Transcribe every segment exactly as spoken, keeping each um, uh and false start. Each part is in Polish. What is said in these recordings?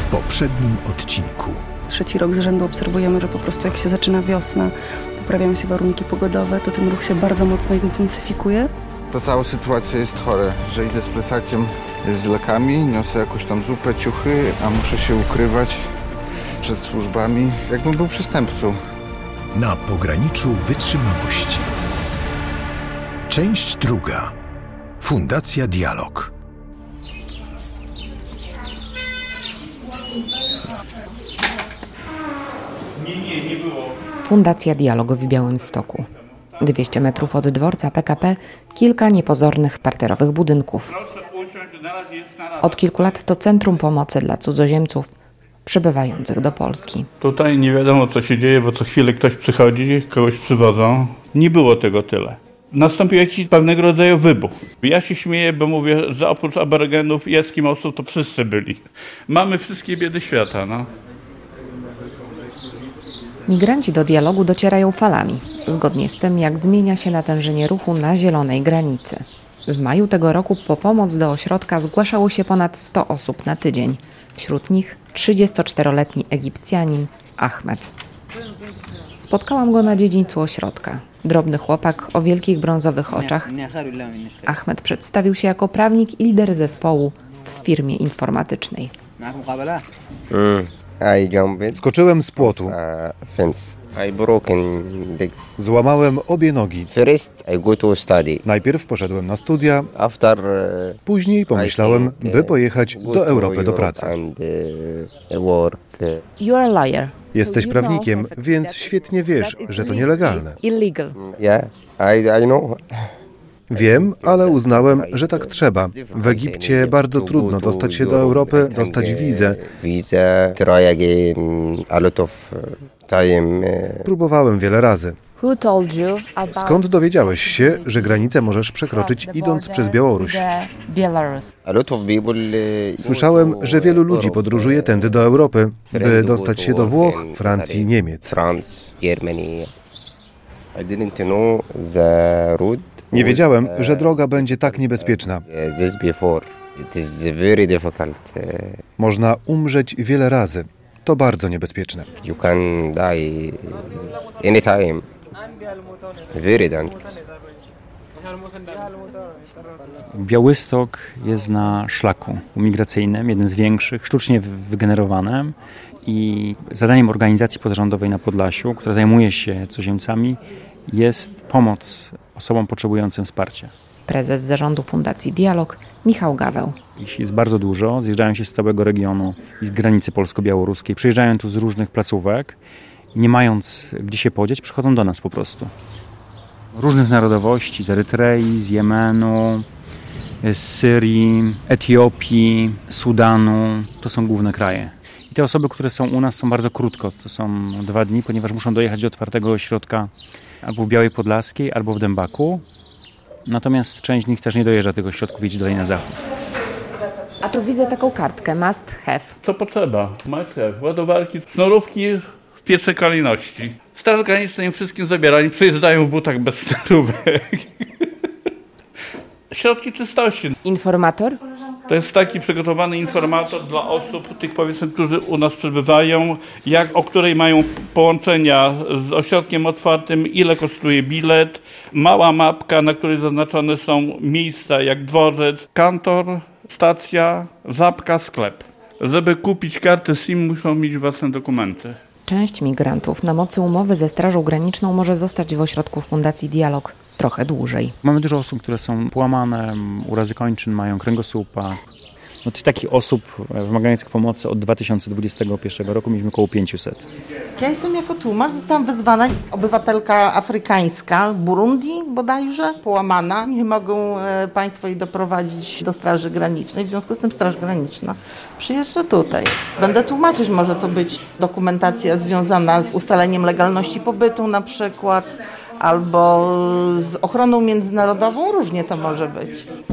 poprzednim odcinku. Trzeci rok z rzędu obserwujemy, że po prostu jak się zaczyna wiosna, poprawiają się warunki pogodowe, to ten ruch się bardzo mocno intensyfikuje. Ta cała sytuacja jest chora, że idę z plecakiem z lekami, niosę jakąś tam zupę, ciuchy, a muszę się ukrywać przed służbami, jakbym był przestępcą. Na pograniczu wytrzymałości. Część druga. Fundacja Dialog. Nie, nie, nie było. Fundacja Dialog w Białymstoku. dwieście metrów od dworca P K P, kilka niepozornych parterowych budynków. Od kilku lat to centrum pomocy dla cudzoziemców przybywających do Polski. Tutaj nie wiadomo, co się dzieje, bo co chwilę ktoś przychodzi, kogoś przywodzą. Nie było tego tyle. Nastąpił jakiś pewnego rodzaju wybuch. Ja się śmieję, bo mówię, że oprócz aborygenów i Eskimosów to wszyscy byli. Mamy wszystkie biedy świata, no. Migranci do dialogu docierają falami, zgodnie z tym, jak zmienia się natężenie ruchu na zielonej granicy. W maju tego roku po pomoc do ośrodka zgłaszało się ponad sto osób na tydzień. Wśród nich trzydziestoczteroletni Egipcjanin Ahmed. Spotkałam go na dziedzińcu ośrodka. Drobny chłopak o wielkich brązowych oczach. Ahmed przedstawił się jako prawnik i lider zespołu w firmie informatycznej. Skoczyłem z płotu. Złamałem obie nogi. Najpierw poszedłem na studia, później pomyślałem, by pojechać do Europy do pracy. You're a liar. Jesteś prawnikiem, więc świetnie wiesz, że to nielegalne. Illegal. Wiem, ale uznałem, że tak trzeba. W Egipcie bardzo trudno dostać się do Europy, dostać wizę. Próbowałem wiele razy. Skąd dowiedziałeś się, że granicę możesz przekroczyć idąc przez Białoruś? Słyszałem, że wielu ludzi podróżuje tędy do Europy, by dostać się do Włoch, Francji, Niemiec. Nie wiedziałem, że droga będzie tak niebezpieczna. Można umrzeć wiele razy. To bardzo niebezpieczne. Białystok jest na szlaku migracyjnym, jeden z większych, sztucznie wygenerowanym, i zadaniem organizacji pozarządowej na Podlasiu, która zajmuje się cudzoziemcami, jest pomoc osobom potrzebującym wsparcia. Prezes zarządu Fundacji Dialog Michał Gaweł. Ich jest bardzo dużo, zjeżdżają się z całego regionu i z granicy polsko-białoruskiej, przyjeżdżają tu z różnych placówek i nie mając gdzie się podzieć, przychodzą do nas po prostu. Różnych narodowości, z Erytrei, z Jemenu, z Syrii, Etiopii, Sudanu, to są główne kraje. I te osoby, które są u nas, są bardzo krótko, to są dwa dni, ponieważ muszą dojechać do otwartego ośrodka albo w Białej Podlaskiej, albo w Dębaku. Natomiast część z nich też nie dojeżdża tych ośrodków, idzie dalej na zachód. A tu widzę taką kartkę, must have. Co potrzeba? Must have. Ładowarki, sznurówki w pierwszej kolejności. Straż Graniczna im wszystkim zabiera, oni przyjeżdżają w butach bez sznurówek. Środki czystości. Informator? To jest taki przygotowany informator dla osób, tych powiedzmy, którzy u nas przebywają, jak, o której mają połączenia z ośrodkiem otwartym, ile kosztuje bilet, mała mapka, na której zaznaczone są miejsca jak dworzec, kantor, stacja, żabka, sklep. Żeby kupić kartę SIM, muszą mieć własne dokumenty. Część migrantów na mocy umowy ze Strażą Graniczną może zostać w ośrodku Fundacji Dialog trochę dłużej. Mamy dużo osób, które są połamane, urazy kończyn, mają kręgosłupa. No, tych takich osób wymagających pomocy od dwa tysiące dwudziestego pierwszego roku mieliśmy około pięćset. Ja jestem jako tłumacz, zostałam wezwana, obywatelka afrykańska, Burundi bodajże, połamana. Nie mogą e, państwo jej doprowadzić do Straży Granicznej, w związku z tym Straż Graniczna przyjeżdża tutaj. Będę tłumaczyć, może to być dokumentacja związana z ustaleniem legalności pobytu na przykład, albo z ochroną międzynarodową, różnie to może być.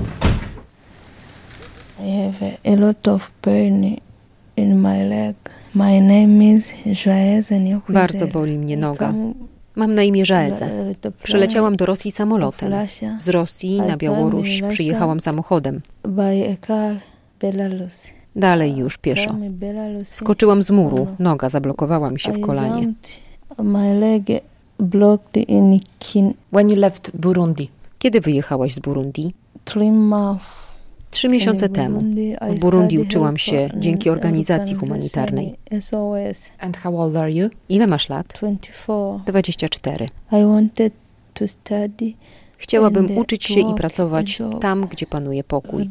I have a lot of pain in my leg. My name is Joaeze Nyokweze. Bardzo boli mnie noga. Mam na imię Joaeze. Przyleciałam do Rosji samolotem. Z Rosji na Białoruś przyjechałam samochodem. Dalej już pieszo. Skoczyłam z muru, noga zablokowała mi się w kolanie. When you left Burundi? Kiedy wyjechałaś z Burundi? Trzy miesiące temu. W Burundi uczyłam się dzięki organizacji humanitarnej. And how old are you? Ile masz lat? dwadzieścia cztery. Chciałabym uczyć się i pracować tam, gdzie panuje pokój.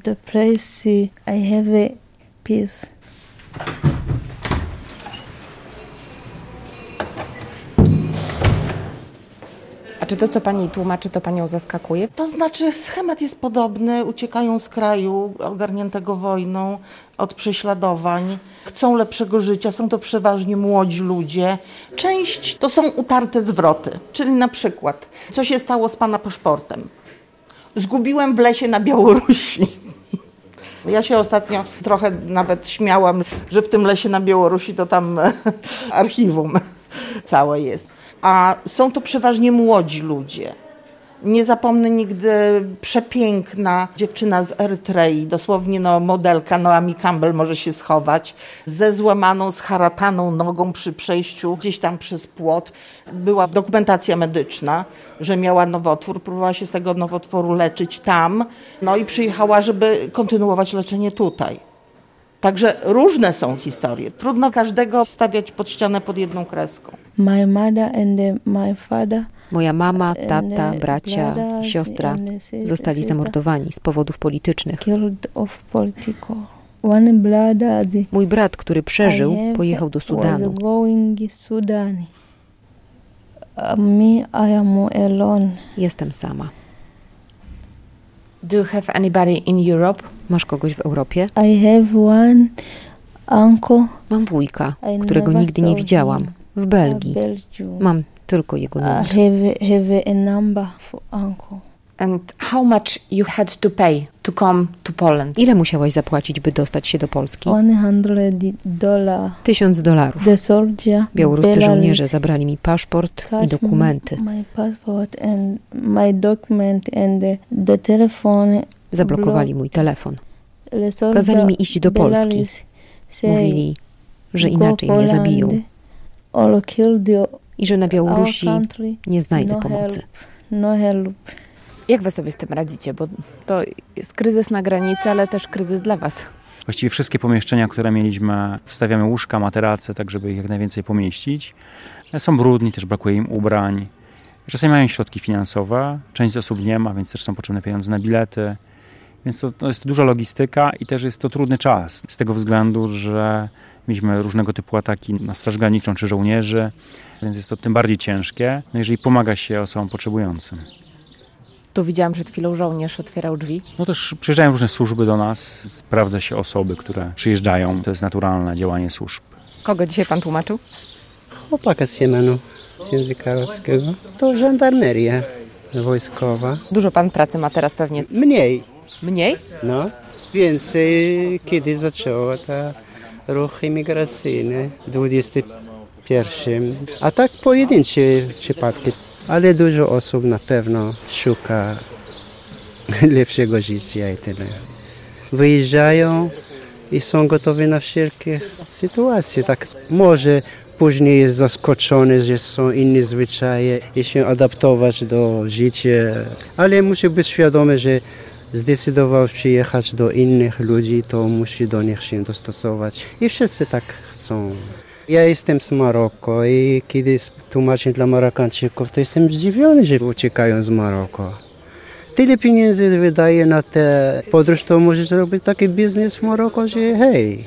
A czy to, co pani tłumaczy, to panią zaskakuje? To znaczy schemat jest podobny. Uciekają z kraju ogarniętego wojną, od prześladowań. Chcą lepszego życia. Są to przeważnie młodzi ludzie. Część to są utarte zwroty. Czyli na przykład, co się stało z pana paszportem? Zgubiłem w lesie na Białorusi. Ja się ostatnio trochę nawet śmiałam, że w tym lesie na Białorusi to tam archiwum całe jest. A są to przeważnie młodzi ludzie. Nie zapomnę nigdy przepiękna dziewczyna z Erytrei, dosłownie no, modelka Naomi Campbell może się schować, ze złamaną, scharataną nogą przy przejściu gdzieś tam przez płot. Była dokumentacja medyczna, że miała nowotwór, próbowała się z tego nowotworu leczyć tam, no i przyjechała, żeby kontynuować leczenie tutaj. Także różne są historie. Trudno każdego stawiać pod ścianę pod jedną kreską. My mother and my father. Moja mama, tata, bracia i siostra zostali zamordowani z powodów politycznych. Mój brat, który przeżył, pojechał do Sudanu. Jestem sama. Do you have anybody in Europe? Masz kogoś w Europie? I have one uncle. Mam wujka, którego nigdy nie widziałam. W Belgii. Mam tylko jego numer. I have, have a number for uncle. And how much you had to pay to come to Poland? Ile musiałaś zapłacić, by dostać się do Polski? Tysiąc dolarów. Białoruscy żołnierze zabrali mi paszport i dokumenty. Zablokowali mój telefon. Kazali mi iść do Polski. Mówili, że inaczej mnie zabiją. I że na Białorusi nie znajdę pomocy. Jak wy sobie z tym radzicie? Bo to jest kryzys na granicy, ale też kryzys dla was. Właściwie wszystkie pomieszczenia, które mieliśmy, wstawiamy łóżka, materace, tak żeby ich jak najwięcej pomieścić. Są brudni, też brakuje im ubrań. Czasami mają środki finansowe, część z osób nie ma, więc też są potrzebne pieniądze na bilety. Więc to, to jest duża logistyka i też jest to trudny czas. Z tego względu, że mieliśmy różnego typu ataki na Straż Graniczną czy żołnierzy, więc jest to tym bardziej ciężkie, no jeżeli pomaga się osobom potrzebującym. Tu widziałam przed chwilą, żołnierz otwierał drzwi. No też przyjeżdżają różne służby do nas, sprawdza się osoby, które przyjeżdżają. To jest naturalne działanie służb. Kogo dzisiaj pan tłumaczył? Chłopaka z Jemenu, z języka arabskiego. To żandarmeria wojskowa. Dużo pan pracy ma teraz pewnie? Mniej. Mniej? No, więcej kiedy zaczęło ta ruch imigracyjny w dwudziestym pierwszym. A tak pojedyncze przypadki. Ale dużo osób na pewno szuka lepszego życia i tyle. Wyjeżdżają i są gotowi na wszelkie sytuacje. Tak może później jest zaskoczony, że są inne zwyczaje i się adaptować do życia. Ale musi być świadomy, że zdecydował przyjechać do innych ludzi, to musi do nich się dostosować. I wszyscy tak chcą. Ja jestem z Maroko i kiedy tłumaczę dla Marokańczyków, to jestem zdziwiony, że uciekają z Maroko. Tyle pieniędzy wydaje na tę podróż, to możesz robić taki biznes w Maroko, że hej.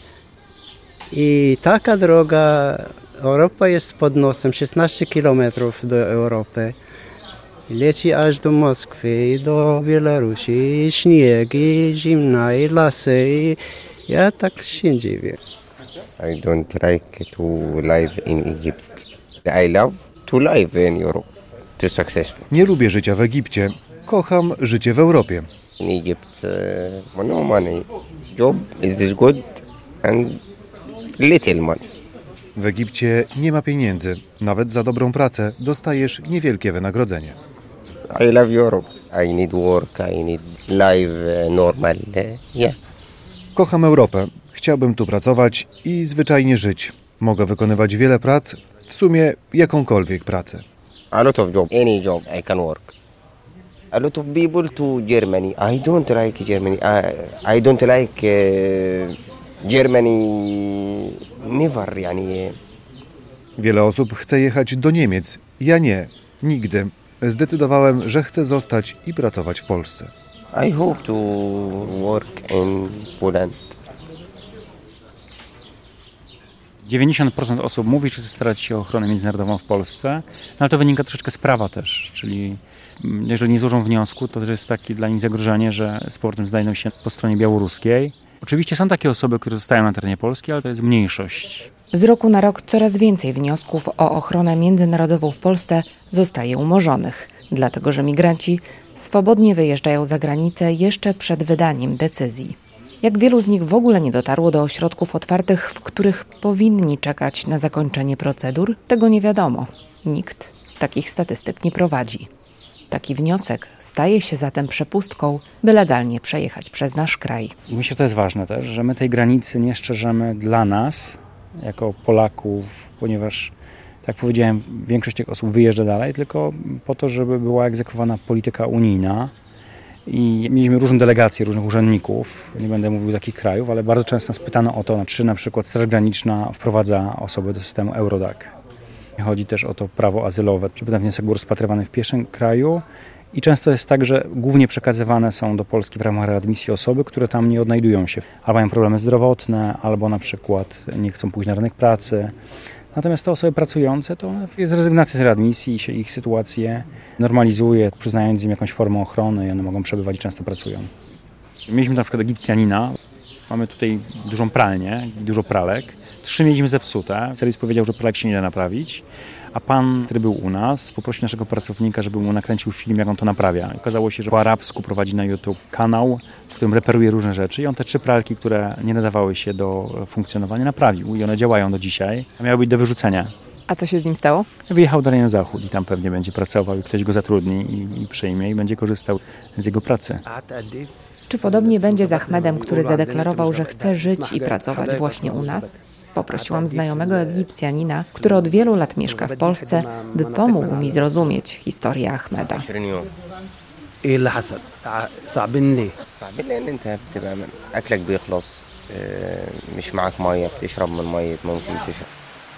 I taka droga, Europa jest pod nosem, szesnaście kilometrów do Europy. Leci aż do Moskwy i do Białorusi, i śnieg, i zimna, i lasy. I ja tak się dziwię. I don't like to live in Egypt. I love to live in Europe, to successful. Nie lubię życia w Egipcie. Kocham życie w Europie. In Egypt, uh, no money. Job is this good and little money. W Egipcie nie ma pieniędzy. Nawet za dobrą pracę dostajesz niewielkie wynagrodzenie. I love Europe. I need work. I need life uh, normal. Uh, yeah. Kocham Europę. Chciałbym tu pracować i zwyczajnie żyć. Mogę wykonywać wiele prac, w sumie jakąkolwiek pracę. A lot of job, any job I can work. A lot of people to Germany. I don't like Germany. I, I don't like uh, Germany. Never, yani. Wiele osób chce jechać do Niemiec. Ja nie. Nigdy. Zdecydowałem, że chcę zostać i pracować w Polsce. I hope to work in Poland. dziewięćdziesiąt procent osób mówi, że chce starać się o ochronę międzynarodową w Polsce, no ale to wynika troszeczkę z prawa też, czyli jeżeli nie złożą wniosku, to też jest takie dla nich zagrożenie, że z powrotem znajdą się po stronie białoruskiej. Oczywiście są takie osoby, które zostają na terenie Polski, ale to jest mniejszość. Z roku na rok coraz więcej wniosków o ochronę międzynarodową w Polsce zostaje umorzonych, dlatego że migranci swobodnie wyjeżdżają za granicę jeszcze przed wydaniem decyzji. Jak wielu z nich w ogóle nie dotarło do ośrodków otwartych, w których powinni czekać na zakończenie procedur, tego nie wiadomo. Nikt takich statystyk nie prowadzi. Taki wniosek staje się zatem przepustką, by legalnie przejechać przez nasz kraj. I myślę, że to jest ważne też, że my tej granicy nie szczerzymy dla nas, jako Polaków, ponieważ, tak jak powiedziałem, większość tych osób wyjeżdża dalej, tylko po to, żeby była egzekwowana polityka unijna. I mieliśmy różne delegacje, różnych urzędników, nie będę mówił z jakich krajów, ale bardzo często nas pytano o to, czy na przykład Straż Graniczna wprowadza osoby do systemu Eurodac. Chodzi też o to prawo azylowe, żeby ten wniosek był rozpatrywany w pierwszym kraju i często jest tak, że głównie przekazywane są do Polski w ramach readmisji osoby, które tam nie odnajdują się. Albo mają problemy zdrowotne, albo na przykład nie chcą pójść na rynek pracy. Natomiast te osoby pracujące, to jest rezygnacja z readmisji i się ich sytuację normalizuje, przyznając im jakąś formę ochrony i one mogą przebywać i często pracują. Mieliśmy na przykład Egipcjanina, mamy tutaj dużą pralnię, dużo pralek. Trzy mieliśmy zepsute, serwis powiedział, że pralek się nie da naprawić, a pan, który był u nas, poprosił naszego pracownika, żeby mu nakręcił film, jak on to naprawia. Okazało się, że po arabsku prowadzi na YouTube kanał, w którym reperuje różne rzeczy i on te trzy pralki, które nie nadawały się do funkcjonowania, naprawił i one działają do dzisiaj, a miały być do wyrzucenia. A co się z nim stało? Wyjechał dalej na zachód i tam pewnie będzie pracował i ktoś go zatrudni i, i przyjmie i będzie korzystał z jego pracy. Czy podobnie będzie z Ahmedem, który zadeklarował, że chce żyć i pracować właśnie u nas? Poprosiłam znajomego Egipcjanina, który od wielu lat mieszka w Polsce, by pomógł mi zrozumieć historię Ahmeda. ايه اللي حصل؟ صعبين ليه؟ صعبين لان انت بتبقى اكلك بيخلص مش معاك ميه بتشرب من ميه ممكن تشرب.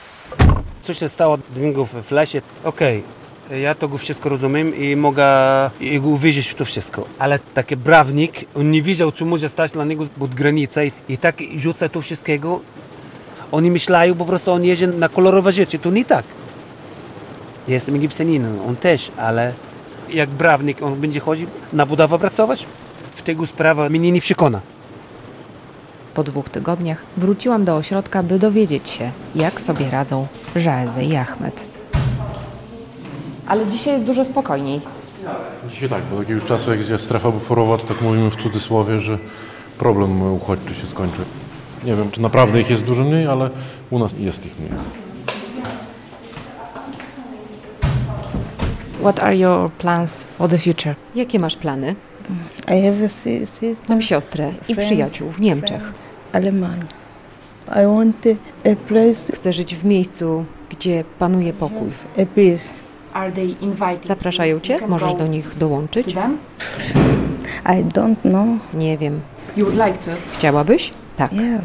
Co się stało dwingów w lesie? Okej, okay. Ja to wszystko rozumiem i mogę jego uwierzyć w to wszystko. Ale taki prawnik, on nie wiedział, co może stać dla niego pod granicą i tak rzuca to wszystkiego. Oni myślają po prostu, on jedzie na kolorowe rzeczy. To nie tak. Ja jestem Egipcjaninem, on też, ale jak prawnik on będzie chodził na budowę pracować, w tego sprawa mnie nie przekona. Po dwóch tygodniach wróciłam do ośrodka, by dowiedzieć się, jak sobie radzą Żaeze i Ahmed. Ale dzisiaj jest dużo spokojniej. Dzisiaj tak, do jakiegoś czasu jak jest strefa buforowa, to tak mówimy w cudzysłowie, że problem uchodźczy się skończy. Nie wiem, czy naprawdę ich jest dużo mniej, ale u nas jest ich mniej. What are your plans for the future? Jakie masz plany? I have a sister, Mam siostrę i przyjaciół w Niemczech. Alemania. I want a place. Chcę żyć w miejscu, gdzie panuje pokój. A peace. Zapraszają cię? Możesz do nich dołączyć? I don't know. Nie wiem. You would like to? Chciałabyś? Tak. Yes.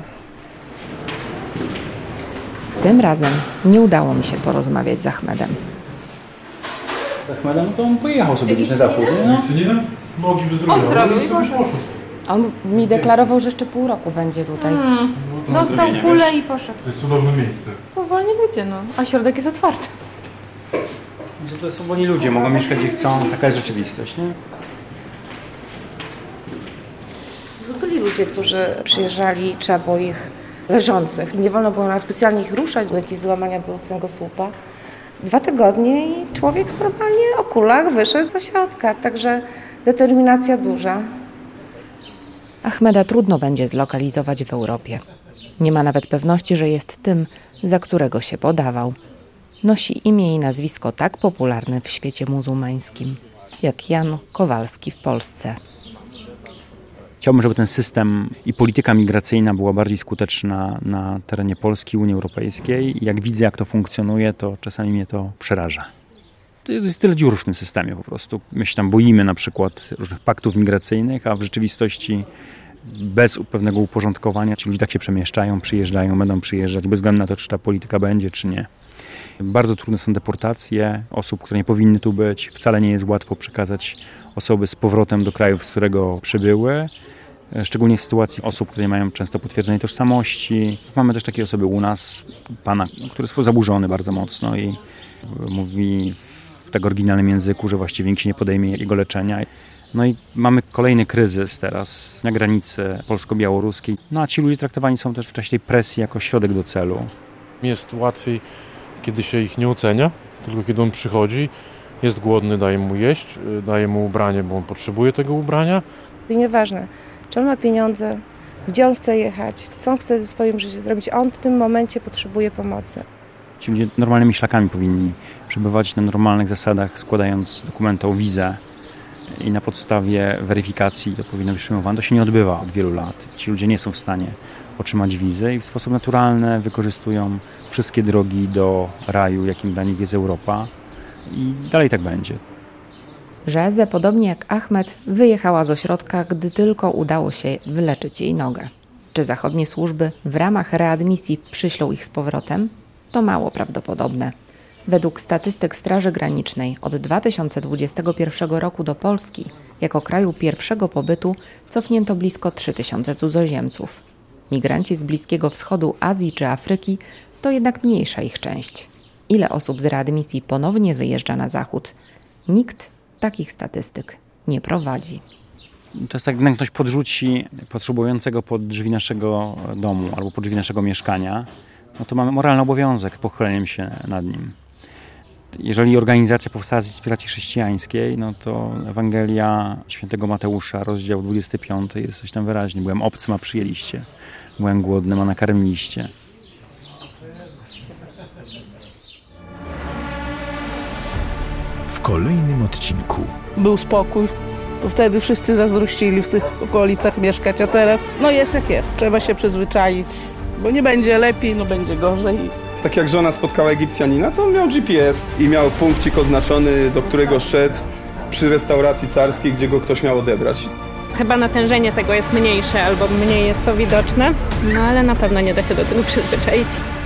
Tym razem nie udało mi się porozmawiać z Ahmedem. Z Ahmedem to on pojechał sobie gdzieś na zachód, nie? No. Nogi wyzdrowiał. On zrobił i poszedł. On mi deklarował, że jeszcze pół roku będzie tutaj. Hmm. Dostał kulę i poszedł. To jest cudowne miejsce. Są wolni ludzie, no. A środek jest otwarty. Że to są wolni ludzie, mogą mieszkać gdzie chcą, taka jest rzeczywistość, nie? Byli ludzie, którzy przyjeżdżali, trzeba było ich leżących. Nie wolno było nawet specjalnie ich ruszać, bo jakieś złamania były kręgosłupa. Dwa tygodnie i człowiek normalnie o kulach wyszedł ze środka, także determinacja duża. Ahmeda trudno będzie zlokalizować w Europie. Nie ma nawet pewności, że jest tym, za którego się podawał. Nosi imię i nazwisko tak popularne w świecie muzułmańskim, jak Jan Kowalski w Polsce. Chciałbym, żeby ten system i polityka migracyjna była bardziej skuteczna na terenie Polski, Unii Europejskiej. I jak widzę, jak to funkcjonuje, to czasami mnie to przeraża. To jest tyle dziur w tym systemie po prostu. My się tam boimy na przykład różnych paktów migracyjnych, a w rzeczywistości bez pewnego uporządkowania ci ludzie tak się przemieszczają, przyjeżdżają, będą przyjeżdżać, bez względu na to, czy ta polityka będzie, czy nie. Bardzo trudne są deportacje osób, które nie powinny tu być. Wcale nie jest łatwo przekazać osoby z powrotem do krajów, z którego przybyły. Szczególnie w sytuacji osób, które mają często potwierdzenie tożsamości. Mamy też takie osoby u nas, pana, który jest zaburzony bardzo mocno i mówi w tak oryginalnym języku, że właściwie nikt się nie podejmie jego leczenia. No i mamy kolejny kryzys teraz na granicy polsko-białoruskiej. No a ci ludzie traktowani są też w czasie tej presji jako środek do celu. Jest łatwiej, kiedy się ich nie ocenia, tylko kiedy on przychodzi, jest głodny, daje mu jeść, daje mu ubranie, bo on potrzebuje tego ubrania. I nieważne, czy on ma pieniądze, gdzie on chce jechać, co on chce ze swoim życiem zrobić, on w tym momencie potrzebuje pomocy. Ci ludzie normalnymi szlakami powinni przebywać na normalnych zasadach, składając dokumenty o wizę i na podstawie weryfikacji to powinno być przyjmowane. To się nie odbywa od wielu lat. Ci ludzie nie są w stanie otrzymać wizy i w sposób naturalny wykorzystują wszystkie drogi do raju, jakim dla nich jest Europa i dalej tak będzie. Rzeze, podobnie jak Ahmed, wyjechała z ośrodka, gdy tylko udało się wyleczyć jej nogę. Czy zachodnie służby w ramach readmisji przyślą ich z powrotem? To mało prawdopodobne. Według statystyk Straży Granicznej od dwa tysiące dwudziestego pierwszego roku do Polski jako kraju pierwszego pobytu cofnięto blisko trzy tysiące cudzoziemców. Migranci z Bliskiego Wschodu, Azji czy Afryki to jednak mniejsza ich część. Ile osób z readmisji ponownie wyjeżdża na zachód? Nikt takich statystyk nie prowadzi. To jest tak, gdy ktoś podrzuci potrzebującego pod drzwi naszego domu albo pod drzwi naszego mieszkania, no to mamy moralny obowiązek pochyleniem się nad nim. Jeżeli organizacja powstała z inspiracji chrześcijańskiej, no to Ewangelia świętego Mateusza, rozdział dwudziesty piąty, jest coś tam wyraźnie. Byłem obcym, a przyjęliście. Byłem głodnym, a nakarmiliście. W kolejnym odcinku. Był spokój. To wtedy wszyscy zazdrościli w tych okolicach mieszkać, a teraz no jest jak jest. Trzeba się przyzwyczaić, bo nie będzie lepiej, no będzie gorzej. Tak jak żona spotkała Egipcjanina, to on miał G P S i miał punkcik oznaczony, do którego szedł przy restauracji carskiej, gdzie go ktoś miał odebrać. Chyba natężenie tego jest mniejsze albo mniej jest to widoczne, no ale na pewno nie da się do tego przyzwyczaić.